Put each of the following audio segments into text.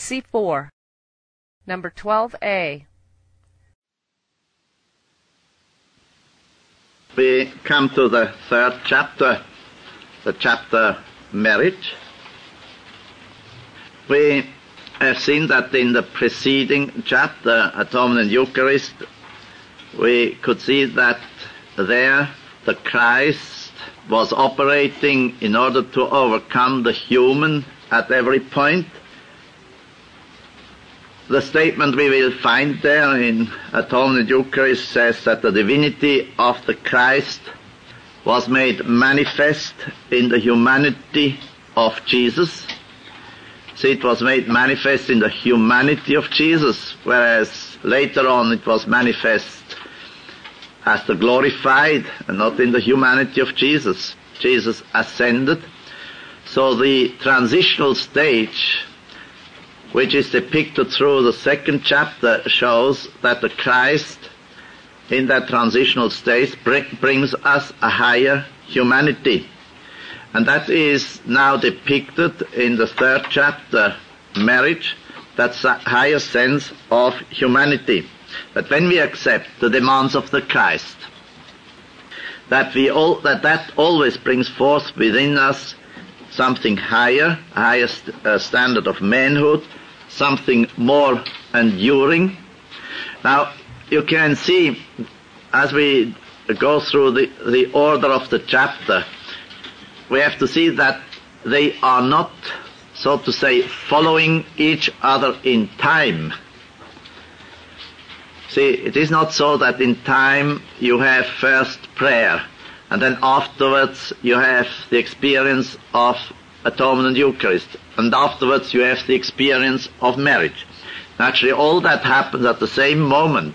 C4. Number 12A. We come to the third chapter, the chapter Marriage. We have seen that in the preceding chapter, Atonement and Eucharist, we could see that there the Christ was operating in order to overcome the human at every point. The statement we will find there in Atonement and Eucharist says that the divinity of the Christ was made manifest in the humanity of Jesus. See, it was made manifest in the humanity of Jesus, whereas later on it was manifest as the glorified and not in the humanity of Jesus. Jesus ascended. So the transitional stage, which is depicted through the second chapter, shows that the Christ in that transitional stage brings us a higher humanity. And that is now depicted in the third chapter, Marriage, that's a higher sense of humanity. That when we accept the demands of the Christ, that always brings forth within us something higher, a higher standard of manhood, something more enduring. Now, you can see, as we go through the order of the chapter, we have to see that they are not, so to say, following each other in time. See, it is not so that in time you have first prayer, and then afterwards you have the experience of Atonement and Eucharist, and afterwards you have the experience of marriage. Actually, all that happens at the same moment.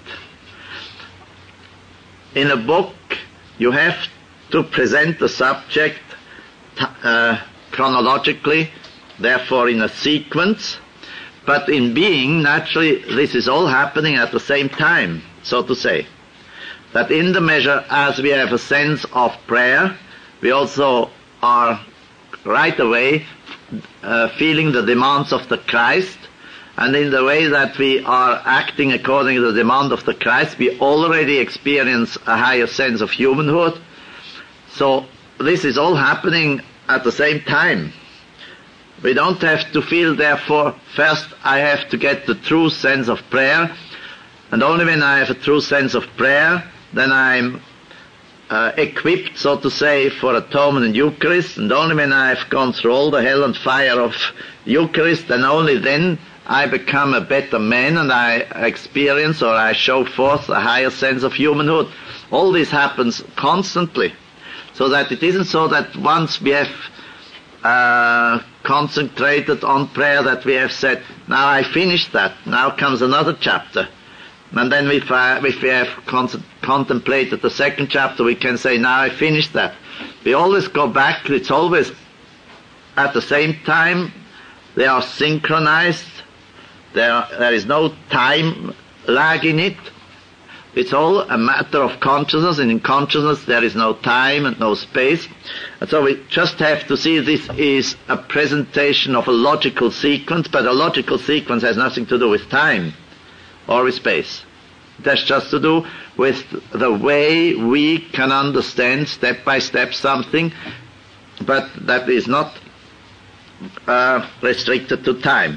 In a book, you have to present the subject chronologically, therefore in a sequence, but in being, naturally, this is all happening at the same time, so to say. That in the measure as we have a sense of prayer, we also are right away feeling the demands of the Christ, and in the way that we are acting according to the demand of the Christ, we already experience a higher sense of humanhood. So this is all happening at the same time. We don't have to feel, therefore, first I have to get the true sense of prayer, and only when I have a true sense of prayer, then I'm equipped, so to say, for Atonement and Eucharist, and only when I've gone through all the hell and fire of Eucharist, and only then I become a better man and I experience or I show forth a higher sense of humanhood. All this happens constantly, so that it isn't so that once we have concentrated on prayer that we have said, now I finished that, now comes another chapter. And then if we have contemplated the second chapter, we can say, now I finished that. We always go back, it's always at the same time, they are synchronized, there is no time lag in it. It's all a matter of consciousness, and in consciousness there is no time and no space. And so we just have to see this is a presentation of a logical sequence, but a logical sequence has nothing to do with time or with space. It has just to do with the way we can understand step by step something, but that is not restricted to time.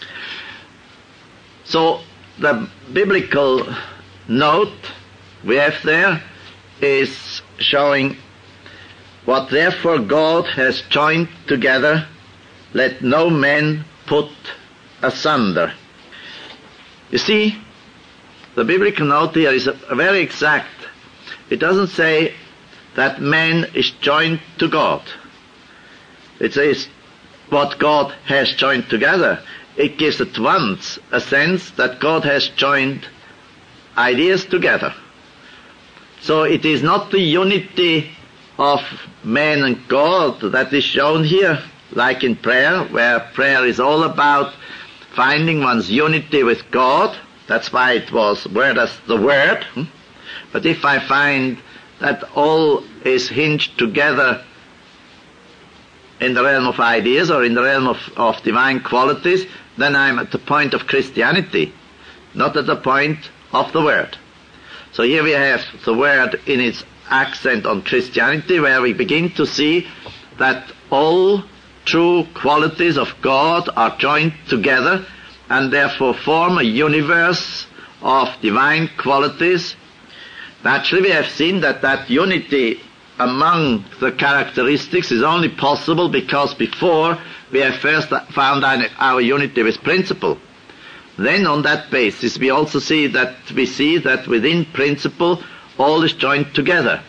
So the biblical note we have there is showing, what therefore God has joined together, let no man put asunder. You see, the biblical note here is very exact. It doesn't say that man is joined to God. It says what God has joined together. It gives at once a sense that God has joined ideas together. So it is not the unity of man and God that is shown here, like in prayer, where prayer is all about finding one's unity with God. That's why it was word as the Word. But if I find that all is hinged together in the realm of ideas or in the realm of divine qualities, then I'm at the point of Christianity, not at the point of the Word. So here we have the Word in its accent on Christianity, where we begin to see that all true qualities of God are joined together and therefore form a universe of divine qualities. Naturally, we have seen that that unity among the characteristics is only possible because before we have first found our unity with principle. Then on that basis we also see that within principle all is joined together.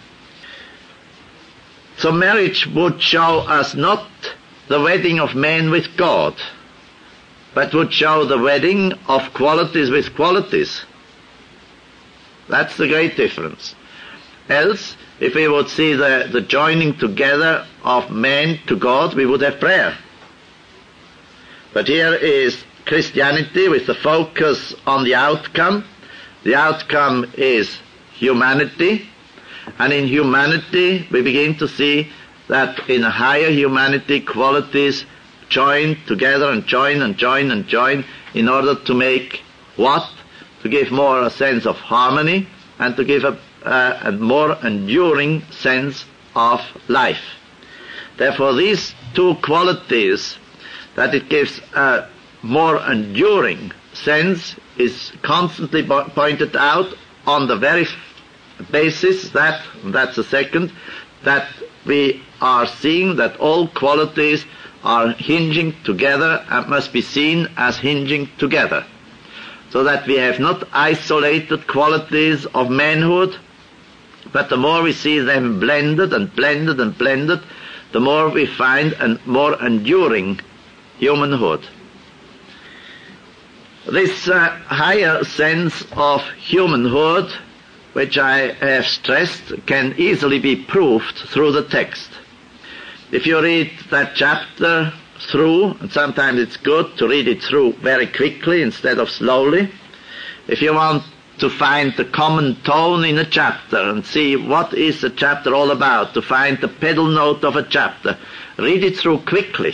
So marriage would show us not the wedding of man with God, but would show the wedding of qualities with qualities. That's the great difference. Else, if we would see the joining together of man to God, we would have prayer. But here is Christianity with the focus on the outcome. The outcome is humanity. And in humanity, we begin to see that in a higher humanity, qualities join together and join and join and join in order to make what? To give more a sense of harmony and to give a more enduring sense of life. Therefore, these two qualities, that it gives a more enduring sense, is constantly pointed out on the very basis that's the second, that we are seeing that all qualities are hinging together and must be seen as hinging together. So that we have not isolated qualities of manhood, but the more we see them blended and blended and blended, the more we find a more enduring humanhood. This higher sense of humanhood, which I have stressed, can easily be proved through the text. If you read that chapter through, and sometimes it's good to read it through very quickly instead of slowly, if you want to find the common tone in a chapter and see what is the chapter all about, to find the pedal note of a chapter, read it through quickly,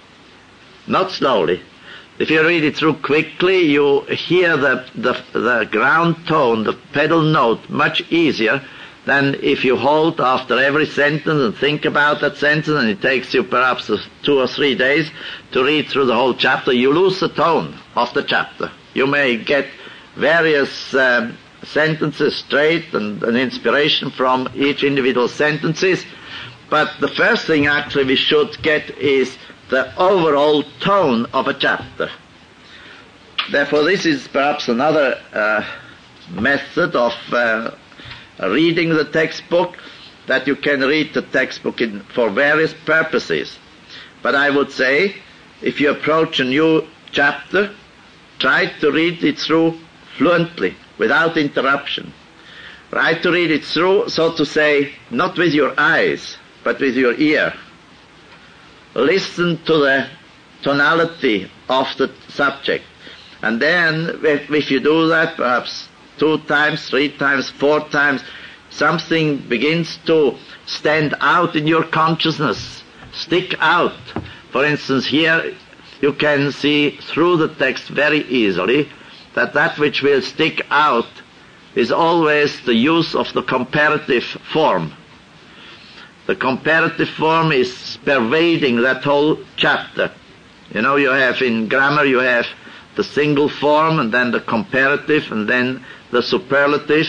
not slowly. If you read it through quickly, you hear the ground tone, the pedal note, much easier than if you hold after every sentence and think about that sentence, and it takes you perhaps 2 or 3 days to read through the whole chapter. You lose the tone of the chapter. You may get various sentences straight and an inspiration from each individual sentences, but the first thing actually we should get is the overall tone of a chapter. Therefore, this is perhaps another method of reading the textbook, that you can read the textbook for various purposes. But I would say, if you approach a new chapter, try to read it through fluently, without interruption. Try to read it through, so to say, not with your eyes, but with your ear. Listen to the tonality of the subject. And then, if you do that, perhaps 2 times, 3 times, 4 times, something begins to stand out in your consciousness, stick out. For instance, here you can see through the text very easily that which will stick out is always the use of the comparative form. The comparative form is pervading that whole chapter. You know, you have in grammar, you have the single form and then the comparative and then the superlative.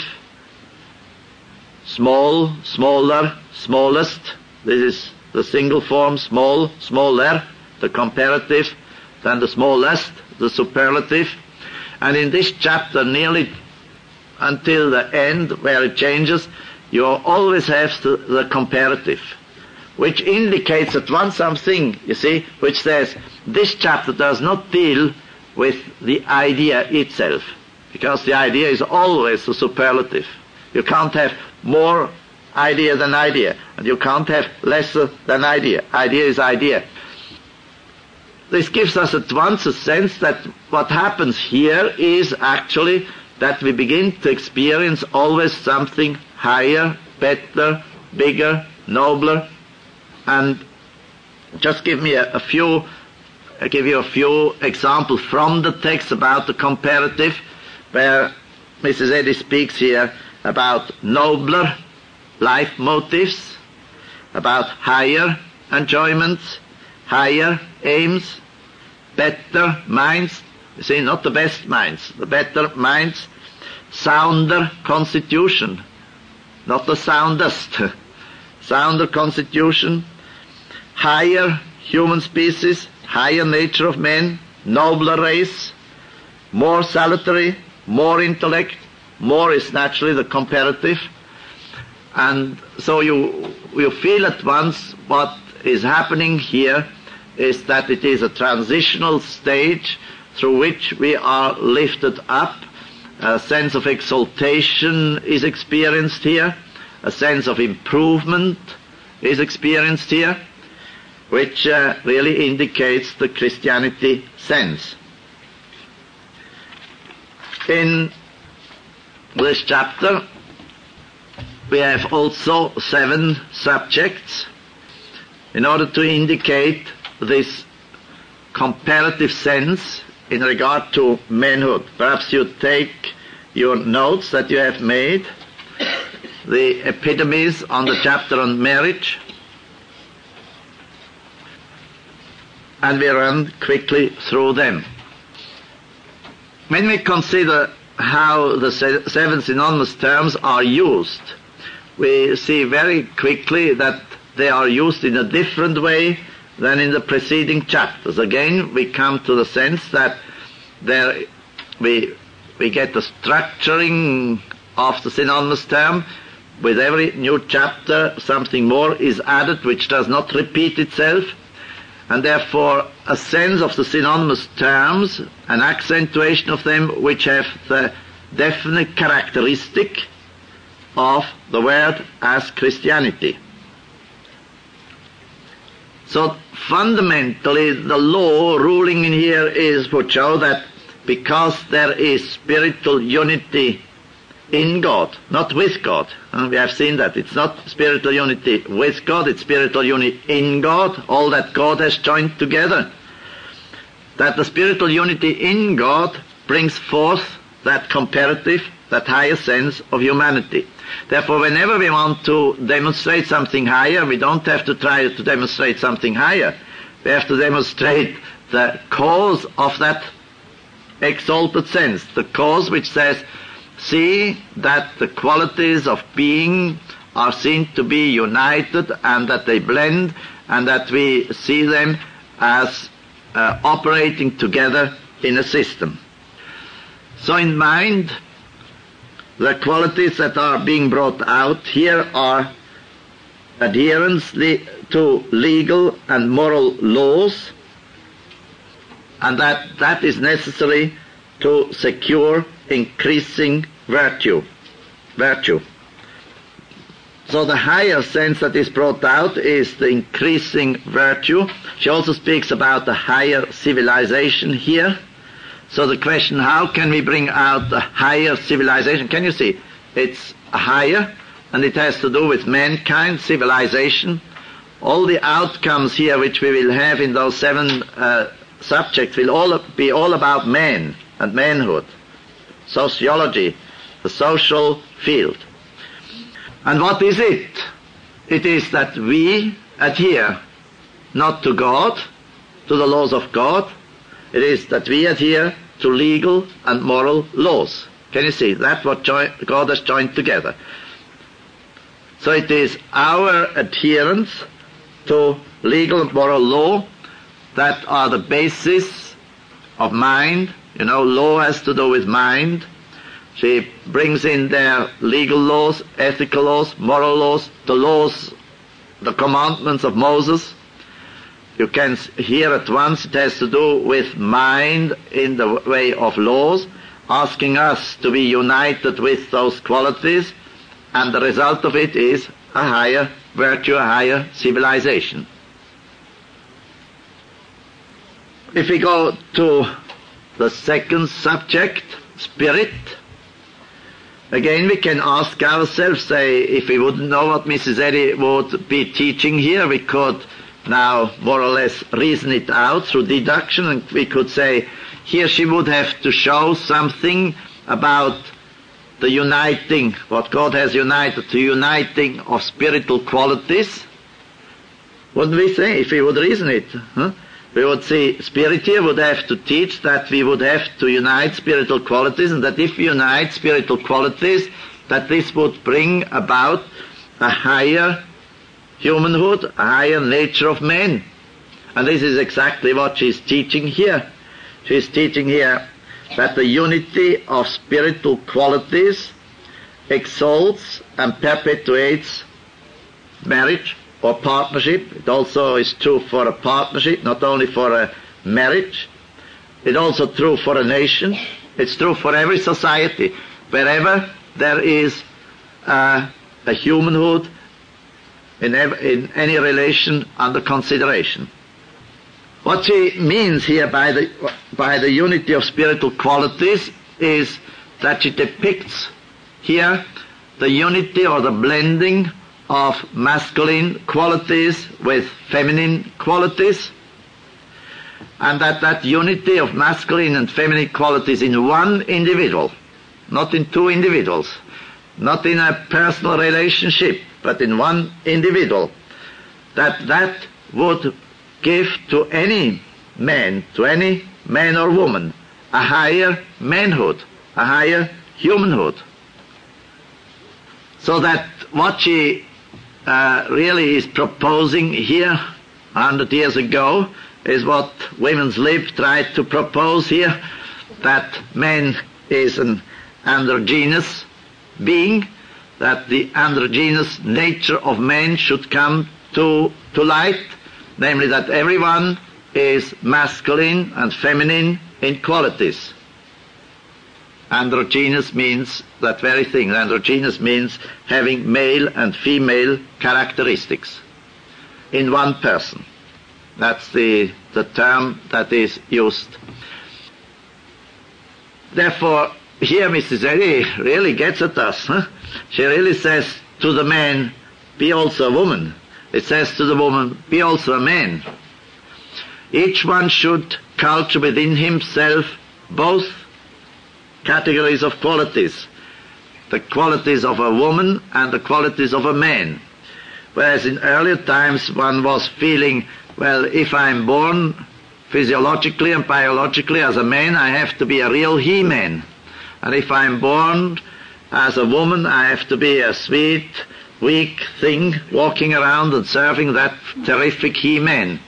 Small, smaller, smallest. This is the single form, small, smaller, the comparative, then the smallest, the superlative. And in this chapter, nearly until the end, where it changes, you always have the comparative, which indicates at once something, you see, which says this chapter does not deal with the idea itself, because the idea is always the superlative. You can't have more idea than idea, and you can't have lesser than idea. Idea is idea. This gives us at once a sense that what happens here is actually that we begin to experience always something higher, better, bigger, nobler. And just give me a few give you a few examples from the text about the comparative, where Mrs. Eddy speaks here about nobler life motives, about higher enjoyments, higher aims, better minds. You see, not the best minds, the better minds, sounder constitution, not the soundest, sounder constitution, higher human species, higher nature of men, nobler race, more salutary, more intellect, more is naturally the comparative. And so you feel at once what is happening here is that it is a transitional stage through which we are lifted up. A sense of exaltation is experienced here. A sense of improvement is experienced here, which really indicates the Christianity sense. In this chapter, we have also 7 subjects in order to indicate this comparative sense in regard to manhood. Perhaps you take your notes that you have made, the epitomes on the chapter on marriage, and we run quickly through them. When we consider how the 7 synonymous terms are used, we see very quickly that they are used in a different way than in the preceding chapters. Again, we come to the sense that there we get the structuring of the synonymous term. With every new chapter, something more is added which does not repeat itself, and therefore a sense of the synonymous terms, an accentuation of them which have the definite characteristic of the word as Christianity. So fundamentally the law ruling in here is would show that because there is spiritual unity in God, not with God. We have seen that. It's not spiritual unity with God, it's spiritual unity in God, all that God has joined together. That the spiritual unity in God brings forth that comparative, that higher sense of humanity. Therefore, whenever we want to demonstrate something higher, we don't have to try to demonstrate something higher. We have to demonstrate the cause of that exalted sense, the cause which says, see that the qualities of being are seen to be united and that they blend and that we see them as operating together in a system. So in mind, the qualities that are being brought out here are adherence to legal and moral laws, and that is necessary to secure increasing virtue. So the higher sense that is brought out is the increasing virtue. She also speaks about the higher civilization here. So the question, how can we bring out the higher civilization? Can you see? It's higher, and it has to do with mankind, civilization. All the outcomes here which we will have in those 7 subjects will be all about man and manhood, sociology, the social field. And what is it? It is that we adhere not to God, to the laws of God. It is that we adhere to legal and moral laws. Can you see? That's what God has joined together. So it is our adherence to legal and moral law that are the basis of mind. You know, law has to do with mind. She brings in there legal laws, ethical laws, moral laws, the commandments of Moses. You can hear at once it has to do with mind in the way of laws, asking us to be united with those qualities, and the result of it is a higher virtue, a higher civilization. If we go to the second subject, spirit, again we can ask ourselves, say, if we wouldn't know what Mrs. Eddy would be teaching here, we could now more or less reason it out through deduction, and we could say here she would have to show something about the uniting, what God has united, the uniting of spiritual qualities. Wouldn't we say, if we would reason it? We would say Spirit here would have to teach that we would have to unite spiritual qualities, and that if we unite spiritual qualities, that this would bring about a higher humanhood, a higher nature of man. And this is exactly what she's teaching here. She's teaching here that the unity of spiritual qualities exalts and perpetuates marriage or partnership. It also is true for a partnership, not only for a marriage. It's also true for a nation. It's true for every society. Wherever there is a humanhood in any relation under consideration. What she means here by the unity of spiritual qualities is that she depicts here the unity or the blending of masculine qualities with feminine qualities, and that unity of masculine and feminine qualities in one individual, not in two individuals, not in a personal relationship, but in one individual, that would give to any man or woman, a higher manhood, a higher humanhood. So that what she really is proposing here 100 years ago is what Women's Lib tried to propose here, that man is an androgynous being, that the androgynous nature of man should come to light, namely that everyone is masculine and feminine in qualities. Androgynous means that very thing. Androgynous means having male and female characteristics in one person. That's the term that is used. Therefore, here Mrs. Eddy really gets at us. She really says to the man, be also a woman. It says to the woman, be also a man. Each one should culture within himself both categories of qualities, the qualities of a woman and the qualities of a man. Whereas in earlier times one was feeling, well, if I'm born physiologically and biologically as a man, I have to be a real he-man. And if I'm born as a woman, I have to be a sweet, weak thing walking around and serving that terrific he-man.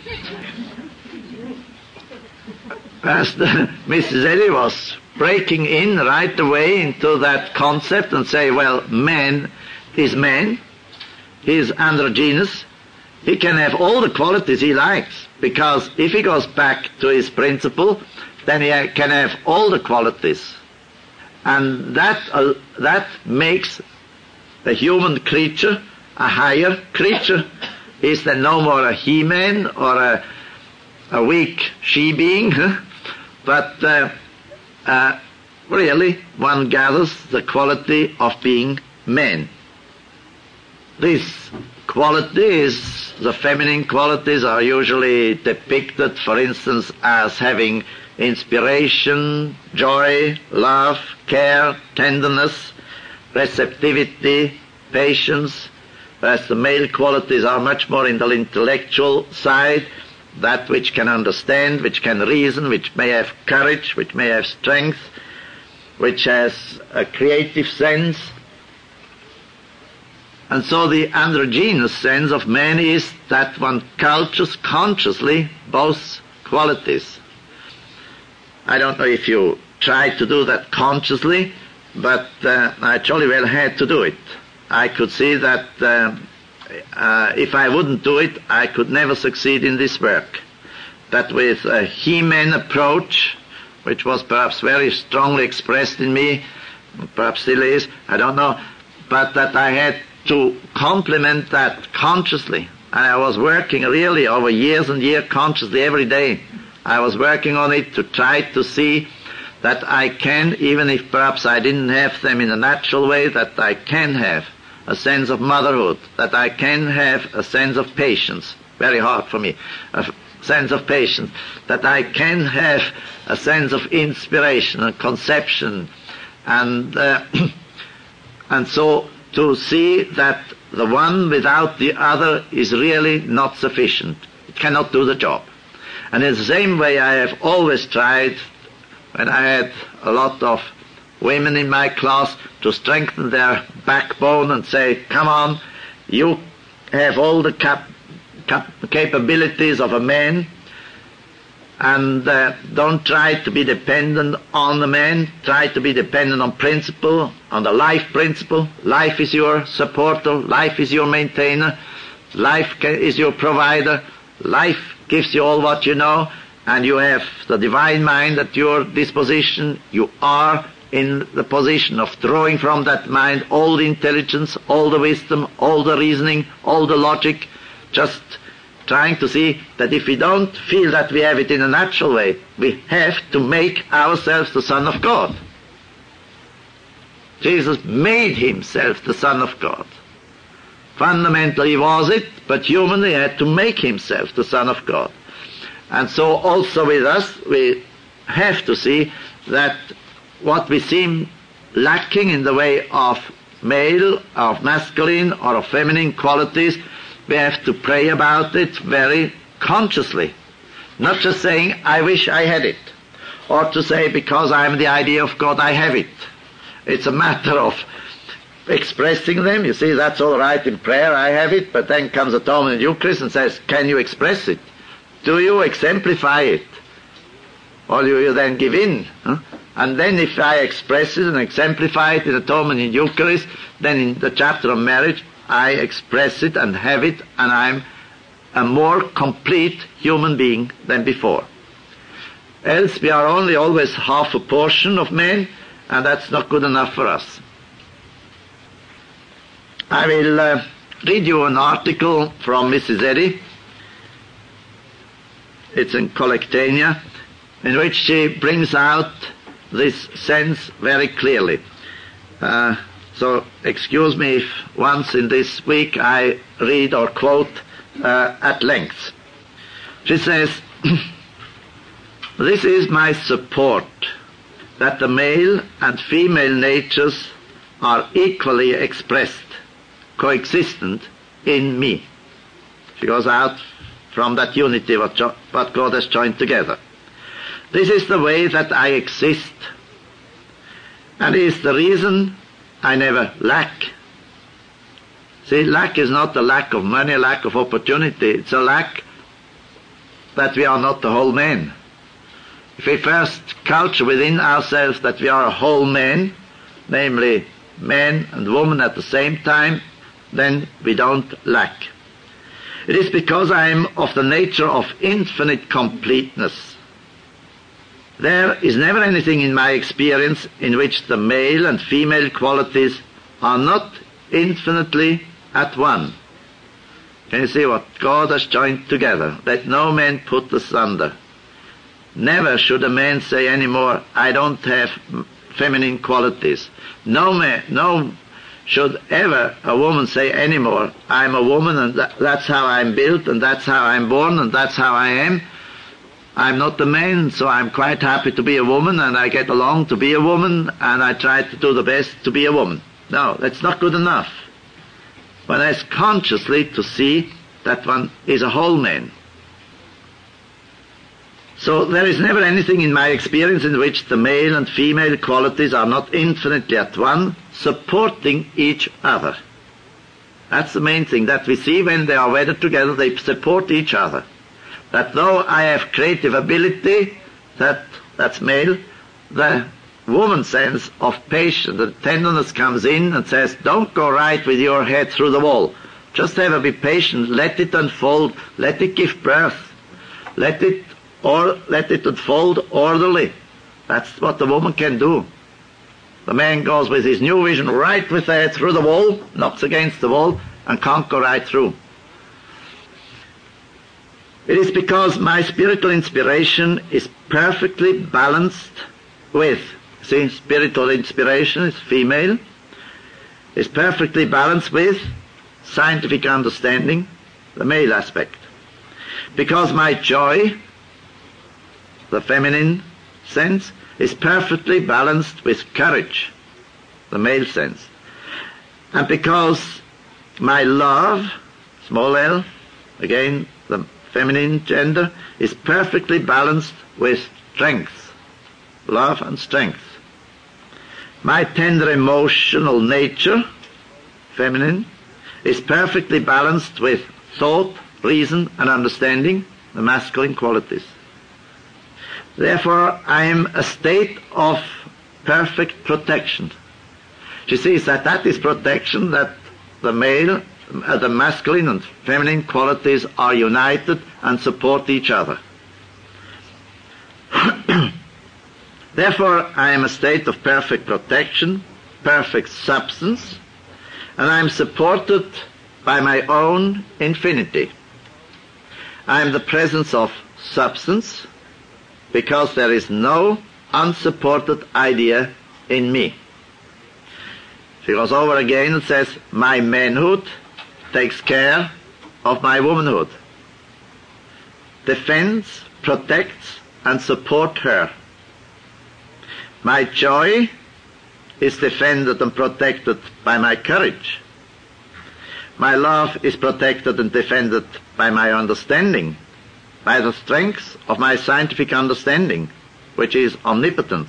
As Mrs. Eddy was breaking in right away into that concept and say, well, man, he's androgynous, he can have all the qualities he likes, because if he goes back to his principle, then he can have all the qualities. And that makes the human creature a higher creature. He's then no more a he-man or a weak she-being, but really one gathers the quality of being man. These qualities, the feminine qualities, are usually depicted, for instance, as having inspiration, joy, love, care, tenderness, receptivity, patience, whereas the male qualities are much more in the intellectual side, that which can understand, which can reason, which may have courage, which may have strength, which has a creative sense. And so the androgynous sense of man is that one cultures consciously both qualities. I don't know if you try to do that consciously, but I jolly well had to do it. I could see that if I wouldn't do it, I could never succeed in this work. That with a he-man approach, which was perhaps very strongly expressed in me, perhaps still is, I don't know, but that I had to complement that consciously. And I was working really over years and years consciously every day. I was working on it to try to see that I can, even if perhaps I didn't have them in a natural way, that I can have a sense of motherhood, that I can have a sense of patience, very hard for me, a sense of patience, that I can have a sense of inspiration and conception, and so to see that the one without the other is really not sufficient. It cannot do the job. And in the same way I have always tried, when I had a lot of women in my class, to strengthen their backbone and say, come on, you have all the capabilities of a man, and don't try to be dependent on the man. Try to be dependent on principle, on the life principle. Life is your supporter. Life is your maintainer. Life is your provider. Life gives you all what you know, and you have the divine mind at your disposition. You are in the position of drawing from that mind all the intelligence, all the wisdom, all the reasoning, all the logic, just trying to see that if we don't feel that we have it in a natural way, we have to make ourselves the Son of God. Jesus made himself the Son of God. Fundamentally he was it, but humanly he had to make himself the Son of God. And so also with us, we have to see that what we seem lacking in the way of male, of masculine, or of feminine qualities, we have to pray about it very consciously. Not just saying, I wish I had it, or to say, because I am the idea of God, I have it. It's a matter of expressing them. You see, that's all right in prayer, I have it, but then comes atonement in Eucharist and says, can you express it? Do you exemplify it? Or do you then give in? Huh? And then if I express it and exemplify it in atonement in Eucharist, then in the chapter of marriage, I express it and have it, and I'm a more complete human being than before. Else we are only always half a portion of men, and that's not good enough for us. I will read you an article from Mrs. Eddy. It's in Collectania, in which she brings out this sense very clearly. So excuse me if once in this week I read or quote at length. She says, this is my support, that the male and female natures are equally expressed, coexistent in me. She goes out from that unity what God has joined together. This is the way that I exist, and is the reason I never lack. See, lack is not a lack of money, a lack of opportunity. It's a lack that we are not the whole man. If we first culture within ourselves that we are a whole man, namely man and woman at the same time, then we don't lack. It is because I am of the nature of infinite completeness. There is never anything in my experience in which the male and female qualities are not infinitely at one. Can you see what God has joined together? Let no man put asunder. Never should a man say any more, I don't have feminine qualities. No should ever a woman say any more, I'm a woman and that's how I'm built and that's how I'm born and that's how I am. I'm not a man, so I'm quite happy to be a woman, and I get along to be a woman, and I try to do the best to be a woman. No, that's not good enough. One has consciously to see that one is a whole man. So there is never anything in my experience in which the male and female qualities are not infinitely at one, supporting each other. That's the main thing, that we see when they are wedded together, they support each other. That though I have creative ability, that's male, the woman sense of patience, the tenderness comes in and says, don't go right with your head through the wall. Just have a be patient, let it unfold, let it give birth, let it unfold orderly. That's what the woman can do. The man goes with his new vision right with the head through the wall, knocks against the wall, and can't go right through. It is because my spiritual inspiration is perfectly balanced with, see, spiritual inspiration is female, is perfectly balanced with scientific understanding, the male aspect. Because my joy, the feminine sense, is perfectly balanced with courage, the male sense. And because my love, small l, again the feminine gender, is perfectly balanced with strength, love and strength. My tender emotional nature, feminine, is perfectly balanced with thought, reason and understanding, the masculine qualities. Therefore, I am a state of perfect protection. She sees that that is protection, that the male, the masculine and feminine qualities are united and support each other. Therefore, I am a state of perfect protection, perfect substance, and I am supported by my own infinity. I am the presence of substance because there is no unsupported idea in me. She goes over again and says, my manhood takes care of my womanhood, defends, protects, and supports her. My joy is defended and protected by my courage. My love is protected and defended by my understanding, by the strength of my scientific understanding, which is omnipotence.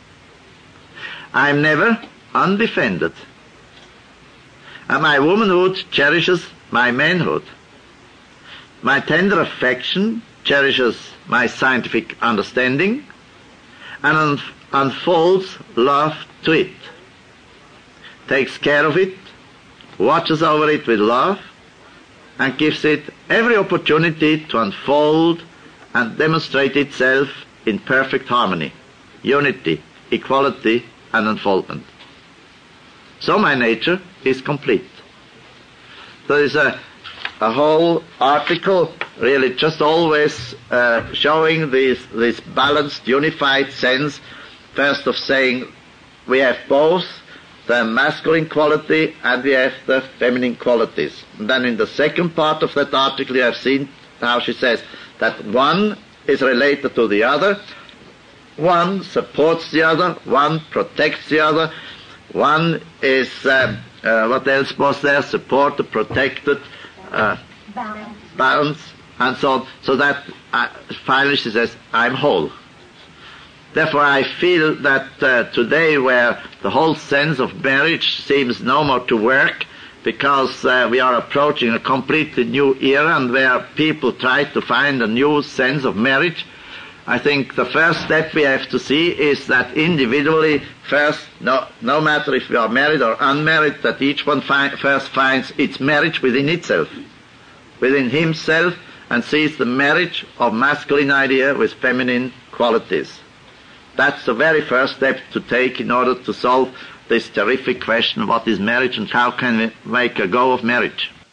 I am never undefended. And my womanhood cherishes my manhood. My tender affection cherishes my scientific understanding and unfolds love to it, takes care of it, watches over it with love, and gives it every opportunity to unfold and demonstrate itself in perfect harmony, unity, equality, and unfoldment. So my nature is complete. There is a whole article really just always showing this balanced, unified sense, first of saying we have both the masculine quality and we have the feminine qualities. And then in the second part of that article you have seen how she says that one is related to the other, one supports the other, one protects the other, one is, what else was there, supported, protected, balance, and so on. So that finally she says, I'm whole. Therefore, I feel that today, where the whole sense of marriage seems no more to work, because we are approaching a completely new era, and where people try to find a new sense of marriage, I think the first step we have to see is that individually, first, no matter if we are married or unmarried, that each one first finds its marriage within itself, within himself, and sees the marriage of masculine idea with feminine qualities. That's the very first step to take in order to solve this terrific question, what is marriage and how can we make a go of marriage.